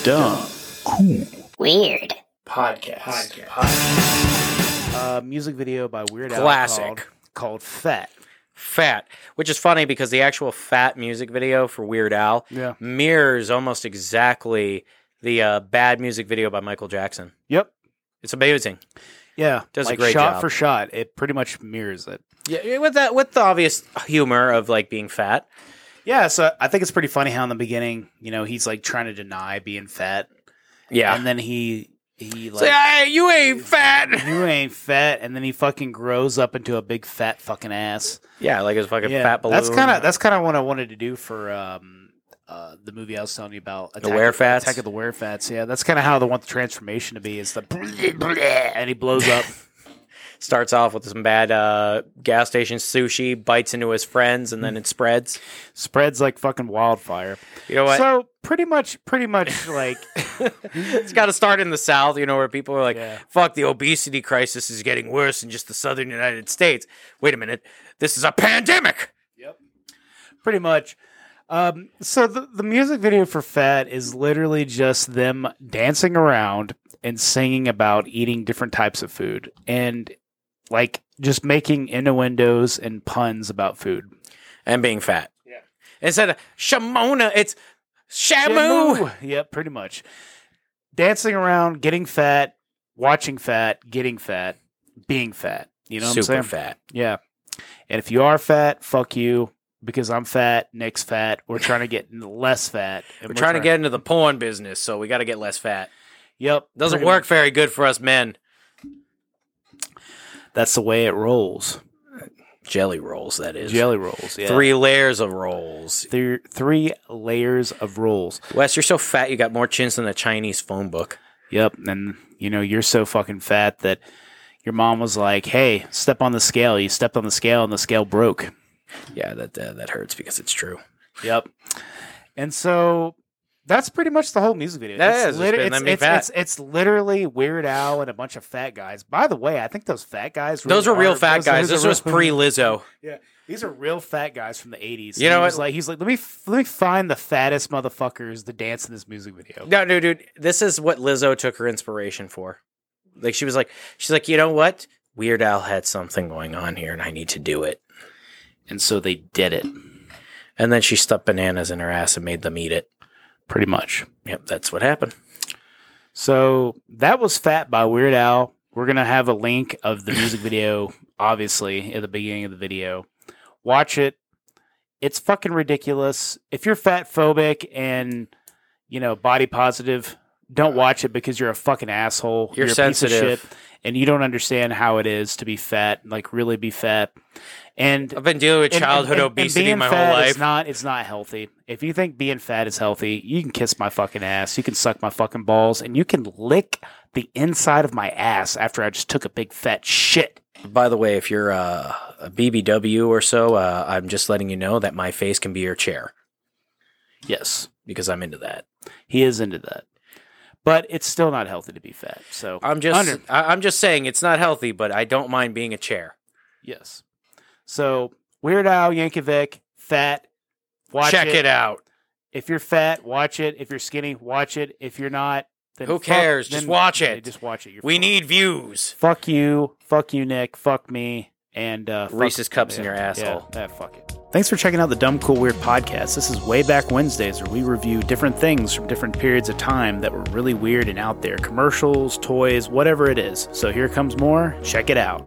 Dumb. Cool. Weird. Podcast. Music video by Weird Al Classic. called Fat. Fat, which is funny because the actual Fat music video for Weird Al mirrors almost exactly the Bad music video by Michael Jackson. Yep. It's amazing. Yeah. Does like a great shot job. for shot. It pretty much mirrors it. Yeah, with the obvious humor of like being fat. Yeah, so I think it's pretty funny how in the beginning, he's like trying to deny being fat. Yeah. And then he like, say, hey, you ain't fat. You ain't fat, and then he fucking grows up into a big fat fucking ass. Yeah, like his fucking fat balloon. That's kind of what I wanted to do for the movie I was telling you about. The Werefats? Attack of the Werefats, yeah. That's kind of how they want the transformation to be, is the and he blows up. Starts off with some bad gas station sushi, bites into his friends, and then it spreads. Spreads like fucking wildfire. You know what? So pretty much like it's got to start in the South, where people are like, fuck, the obesity crisis is getting worse in just the southern United States. Wait a minute. This is a pandemic. Yep. Pretty much. So the music video for Fat is literally just them dancing around and singing about eating different types of food and like just making innuendos and puns about food. And being fat. Yeah. Instead of Shamona, it's Shamu. Yep, pretty much. Dancing around, getting fat, watching fat, getting fat, being fat. You know what I'm saying? Super fat. Yeah. And if you are fat, fuck you. Because I'm fat, Nick's fat. We're trying to get less fat. We're trying to get into the porn business, so we got to get less fat. Yep. Doesn't work very good for us men. That's the way it rolls. Jelly rolls, that is. Jelly rolls, yeah. 3 layers of rolls. 3 layers of rolls. Wes, you're so fat you got more chins than a Chinese phone book. Yep. And, you're so fucking fat that your mom was like, hey, step on the scale. You stepped on the scale and the scale broke. Yeah, that hurts because it's true. Yep. And so that's pretty much the whole music video. It's literally Weird Al and a bunch of fat guys. By the way, I think those fat guys. Those were real fat guys. This was pre-Lizzo. Yeah, these are real fat guys from the 80s. You know what? He's like, let me find the fattest motherfuckers to dance in this music video. No, dude, this is what Lizzo took her inspiration for. Like she's like, you know what? Weird Al had something going on here, and I need to do it. And so they did it. And then she stuffed bananas in her ass and made them eat it. Pretty much. Yep, that's what happened. So that was Fat by Weird Al. We're going to have a link of the music video, obviously, at the beginning of the video. Watch it. It's fucking ridiculous. If you're fat phobic and, body positive, don't watch it because you're a fucking asshole. You're sensitive. A piece of shit, and you don't understand how it is to be fat, like really be fat. And I've been dealing with childhood obesity my whole life. It's not healthy. If you think being fat is healthy, you can kiss my fucking ass. You can suck my fucking balls, and you can lick the inside of my ass after I just took a big fat shit. By the way, if you're a BBW or so, I'm just letting you know that my face can be your chair. Yes, because I'm into that. He is into that. But it's still not healthy to be fat. So I'm just saying it's not healthy, but I don't mind being a chair. Yes. So Weird Al Yankovic, fat, watch it. Check it out. If you're fat, watch it. If you're skinny, watch it. If you're not, then who cares? Just watch it. Just watch it. We need views. Fuck you, Nick. Fuck me, and Reese's cups in your asshole. Yeah, fuck it. Thanks for checking out the Dumb Cool Weird podcast. This is Way Back Wednesdays, where we review different things from different periods of time that were really weird and out there. Commercials, toys, whatever it is. So here comes more. Check it out.